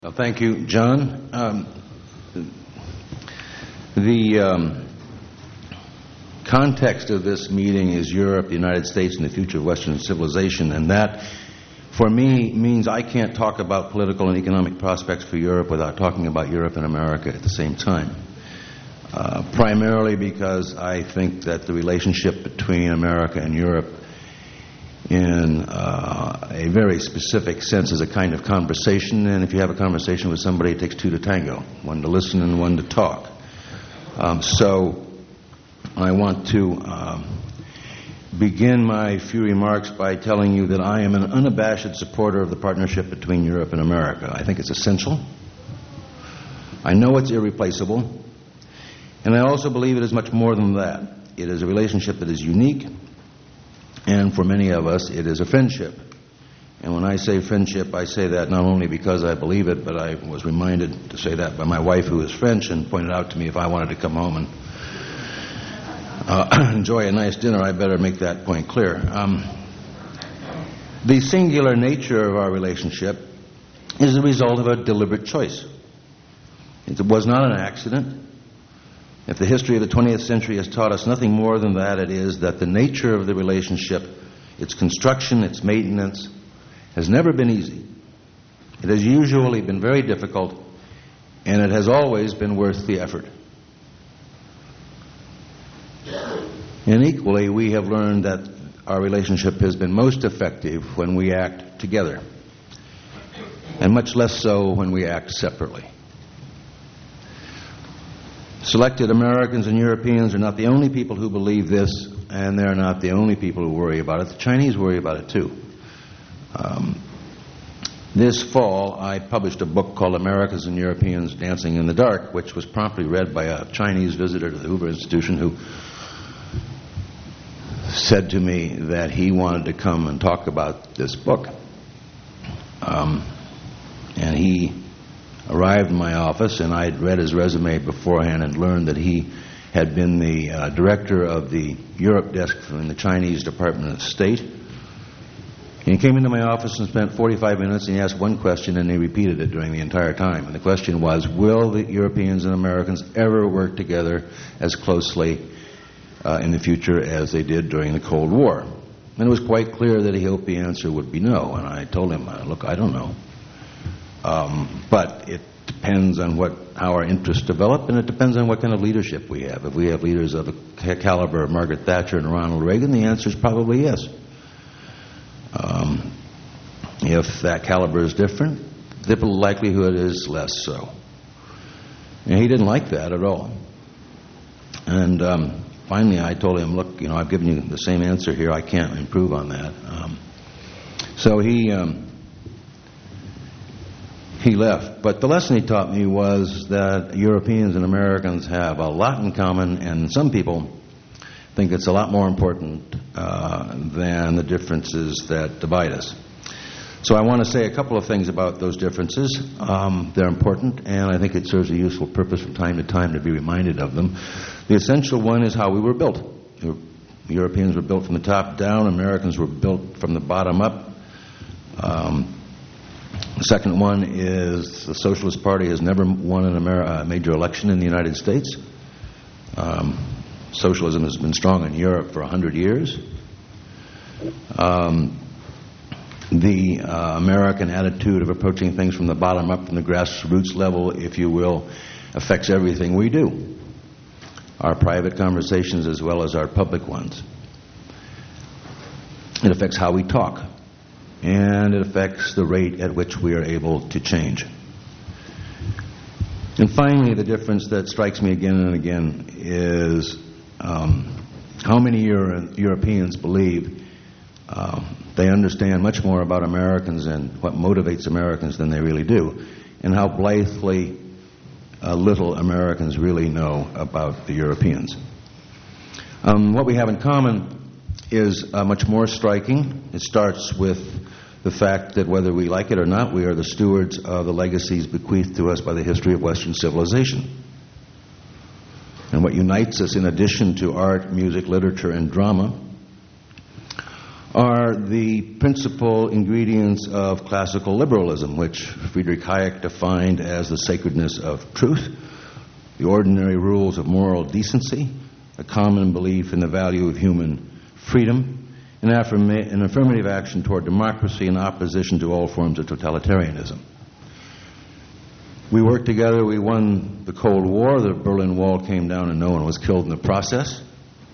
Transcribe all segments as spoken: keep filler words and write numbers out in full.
Well, thank you, John. Um, the um, context of this meeting is Europe, the United States, and the future of Western civilization, and that, for me, means I can't talk about political and economic prospects for Europe without talking about Europe and America at the same time. Uh, primarily because I think that the relationship between America and Europe in uh, a very specific sense is a kind of conversation, and if you have a conversation with somebody, it takes two to tango, one to listen and one to talk. Um, so I want to uh, begin my few remarks by telling you that I am an unabashed supporter of the partnership between Europe and America. I think it's essential. I know it's irreplaceable. And I also believe it is much more than that. It is a relationship that is unique, and for many of us, it is a friendship. And when I say friendship, I say that not only because I believe it, but I was reminded to say that by my wife, who is French, and pointed out to me if I wanted to come home and uh, enjoy a nice dinner, I better make that point clear. Um, the singular nature of our relationship is the result of a deliberate choice. It was not an accident. If the history of the twentieth century has taught us nothing more than that, it is that the nature of the relationship, its construction, its maintenance, has never been easy. It has usually been very difficult, and it has always been worth the effort. And equally, we have learned that our relationship has been most effective when we act together, and much less so when we act separately. Selected Americans and Europeans are not the only people who believe this, and they're not the only people who worry about it. The Chinese worry about it too. Um, this fall, I published a book called Americans and Europeans Dancing in the Dark, which was promptly read by a Chinese visitor to the Hoover Institution who said to me that he wanted to come and talk about this book. Um, and he arrived in my office, and I had read his resume beforehand and learned that he had been the uh, director of the Europe desk in the Chinese Department of State. And he came into my office and spent forty-five minutes, and he asked one question, and he repeated it during the entire time. And the question was, will the Europeans and Americans ever work together as closely uh, in the future as they did during the Cold War? And it was quite clear that he hoped the answer would be no. And I told him, look, I don't know. Um, but it depends on what how our interests develop, and it depends on what kind of leadership we have. If we have leaders of the caliber of Margaret Thatcher and Ronald Reagan, the answer is probably yes. Um, if that caliber is different, the likelihood is less so. And he didn't like that at all. And um, finally I told him, look, you know, I've given you the same answer here. I can't improve on that. Um, so he... Um, He left. But the lesson he taught me was that Europeans and Americans have a lot in common, and some people think it's a lot more important uh, than the differences that divide us. So I want to say a couple of things about those differences. Um, they're important, and I think it serves a useful purpose from time to time to be reminded of them. The essential one is how we were built. Europeans were built from the top down. Americans were built from the bottom up. Um, The second one is the Socialist Party has never won an Amer- a major election in the United States. Um, socialism has been strong in Europe for a hundred years. Um, the uh, American attitude of approaching things from the bottom up, from the grassroots level, if you will, affects everything we do. Our private conversations as well as our public ones. It affects how we talk. And it affects the rate at which we are able to change. And finally, the difference that strikes me again and again is um, how many Euro- Europeans believe uh, they understand much more about Americans and what motivates Americans than they really do, and how blithely uh, little Americans really know about the Europeans. Um, what we have in common is uh, much more striking. It starts with the fact that whether we like it or not, we are the stewards of the legacies bequeathed to us by the history of Western civilization. And what unites us, in addition to art, music, literature, and drama, are the principal ingredients of classical liberalism, which Friedrich Hayek defined as the sacredness of truth, the ordinary rules of moral decency, a common belief in the value of human freedom, an, affirma- an affirmative action toward democracy in opposition to all forms of totalitarianism. We worked together. We won the Cold War. The Berlin Wall came down and no one was killed in the process.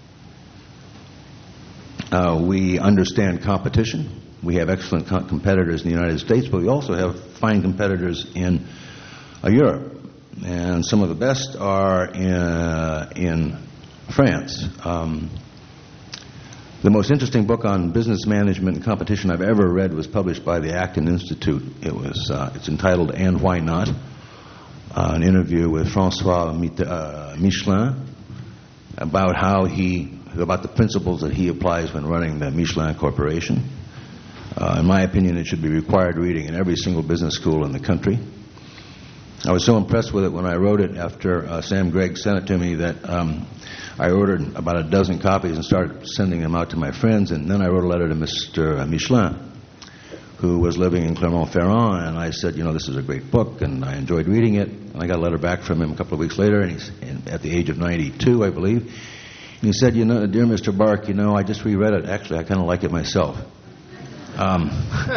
Uh, we understand competition. We have excellent co- competitors in the United States, but we also have fine competitors in uh, Europe. And some of the best are in, uh, in France. Um, the most interesting book on business management and competition I've ever read was published by the Acton Institute. It was, uh, it's entitled And Why Not? Uh, an interview with Francois uh, Michelin about how he about the principles that he applies when running the Michelin Corporation. Uh, in my opinion, it should be required reading in every single business school in the country. I was so impressed with it when I wrote it after uh, Sam Gregg sent it to me that um, I ordered about a dozen copies and started sending them out to my friends, and then I wrote a letter to Mister Michelin, who was living in Clermont-Ferrand, and I said, you know, this is a great book, and I enjoyed reading it. And I got a letter back from him a couple of weeks later, and he's and at the age of ninety-two, I believe. And he said, you know, dear Mister Bark, you know, I just reread it. Actually, I kind of like it myself. Um,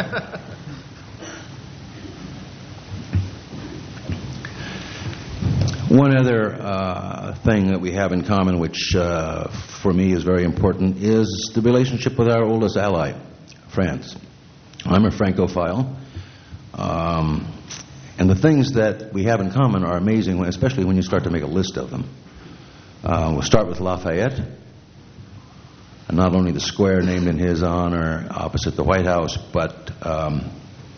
one other uh, thing that we have in common, which uh, for me is very important, is the relationship with our oldest ally, France. I'm a Francophile. Um, and the things that we have in common are amazing, especially when you start to make a list of them. Uh, we'll start with Lafayette, and not only the square named in his honor opposite the White House, but um,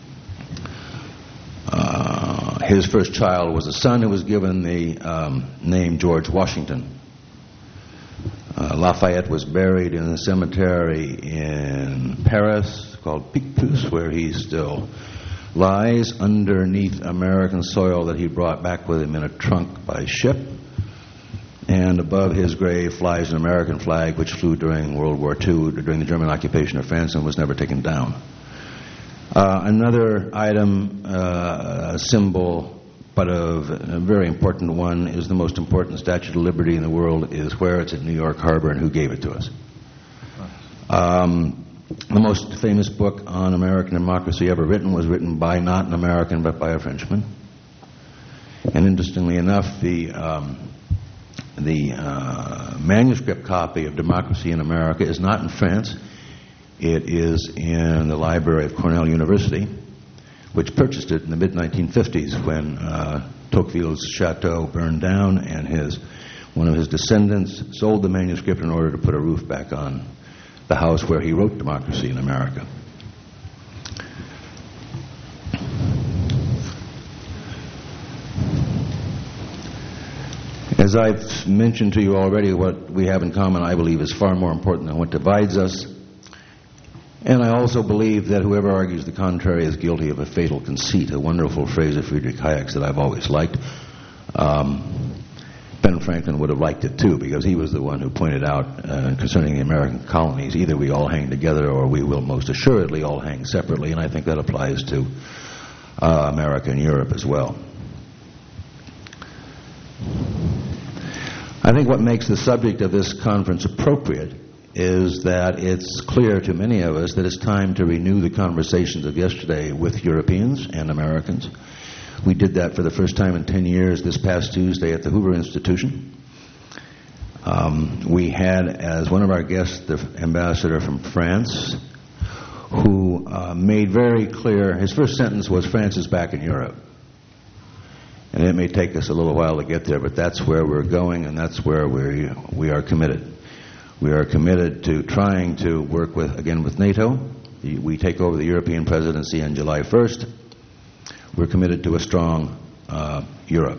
uh, his first child was a son who was given the um, name George Washington. Uh, Lafayette was buried in a cemetery in Paris called Picpus, where he still lies underneath American soil that he brought back with him in a trunk by ship. And above his grave flies an American flag which flew during World War Two, during the German occupation of France, and was never taken down. Uh, another item, uh, a symbol, but of a very important one, is the most important Statue of Liberty in the world is where it's at New York Harbor and who gave it to us. Um, the most famous book on American democracy ever written was written by not an American but by a Frenchman. And interestingly enough, the um, the uh, manuscript copy of Democracy in America is not in France. It is in the library of Cornell University, which purchased it in the mid nineteen fifties when uh, Tocqueville's chateau burned down, and his one of his descendants sold the manuscript in order to put a roof back on the house where he wrote Democracy in America. As I've mentioned to you already, what we have in common, I believe, is far more important than what divides us. And I also believe that whoever argues the contrary is guilty of a fatal conceit, a wonderful phrase of Friedrich Hayek's that I've always liked. Um, Ben Franklin would have liked it too, because he was the one who pointed out uh, concerning the American colonies, either we all hang together or we will most assuredly all hang separately, and I think that applies to uh, America and Europe as well. I think what makes the subject of this conference appropriate is that it's clear to many of us that it's time to renew the conversations of yesterday with Europeans and Americans. We did that for the first time in ten years this past Tuesday at the Hoover Institution. Um, we had as one of our guests the ambassador from France, who uh, made very clear, his first sentence was, France is back in Europe. And it may take us a little while to get there, but that's where we're going, and that's where we we are committed. We are committed to trying to work with, again, with NATO. We take over the European presidency on July first. We're committed to a strong uh, Europe.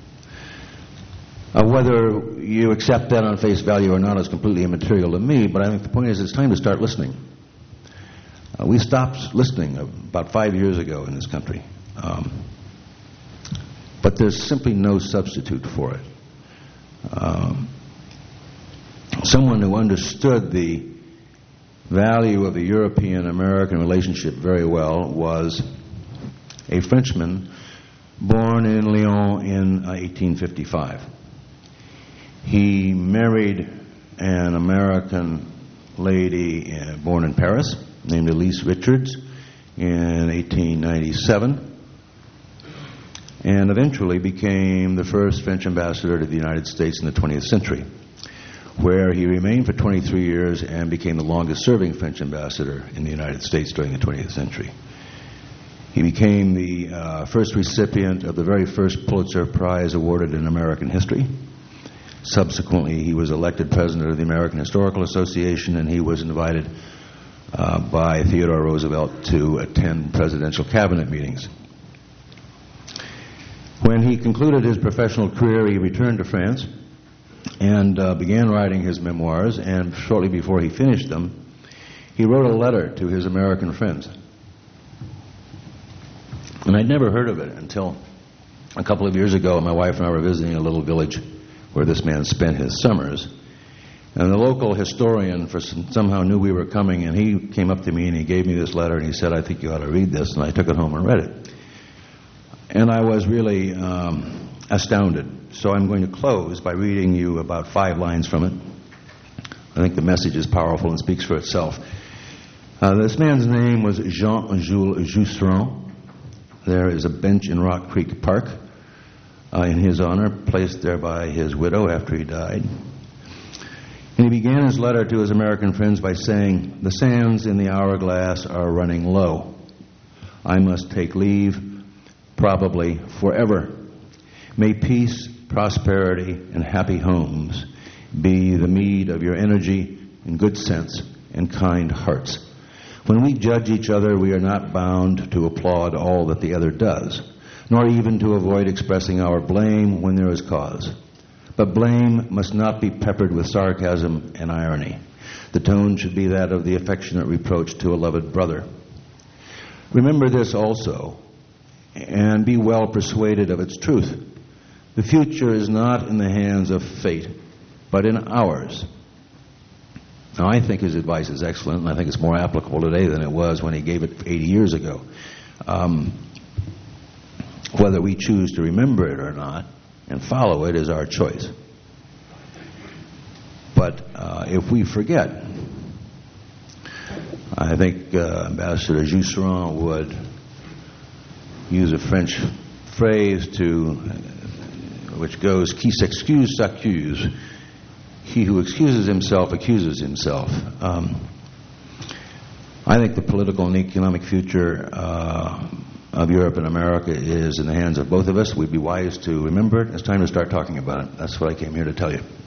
Uh, whether you accept that on face value or not is completely immaterial to me, but I think the point is it's time to start listening. Uh, we stopped listening about five years ago in this country. Um, But there's simply no substitute for it. Um, someone who understood the value of the European-American relationship very well was a Frenchman born in Lyon in uh, eighteen fifty-five. He married an American lady uh, born in Paris named Elise Richards in eighteen ninety-seven, and eventually became the first French ambassador to the United States in the twentieth century, where he remained for twenty-three years and became the longest-serving French ambassador in the United States during the twentieth century. He became the uh, first recipient of the very first Pulitzer Prize awarded in American history. Subsequently, he was elected president of the American Historical Association, and he was invited uh, by Theodore Roosevelt to attend presidential cabinet meetings. When he concluded his professional career, he returned to France and uh, began writing his memoirs, and shortly before he finished them, he wrote a letter to his American friends. And I'd never heard of it until a couple of years ago. My wife and I were visiting a little village where this man spent his summers. And the local historian for some, somehow knew we were coming, and he came up to me and he gave me this letter, and he said, "I think you ought to read this." And I took it home and read it. And I was really um, astounded. So I'm going to close by reading you about five lines from it. I think the message is powerful and speaks for itself. Uh, this man's name was Jean-Jules Jusserand. There is a bench in Rock Creek Park uh, in his honor, placed there by his widow after he died. And he began his letter to his American friends by saying, "The sands in the hourglass are running low. I must take leave, probably forever. May peace, prosperity, and happy homes be the meed of your energy and good sense and kind hearts. When we judge each other, we are not bound to applaud all that the other does, nor even to avoid expressing our blame when there is cause. But blame must not be peppered with sarcasm and irony. The tone should be that of the affectionate reproach to a loved brother. Remember this also, and be well persuaded of its truth. The future is not in the hands of fate, but in ours." Now, I think his advice is excellent, and I think it's more applicable today than it was when he gave it eighty years ago. Um, whether we choose to remember it or not and follow it is our choice. But uh, if we forget, I think uh, Ambassador Jusserand would use a French phrase to, which goes, "Qui s'excuse s'accuse." He who excuses himself accuses himself. Um, I think the political and economic future uh, of Europe and America is in the hands of both of us. We'd be wise to remember it. It's time to start talking about it. That's what I came here to tell you.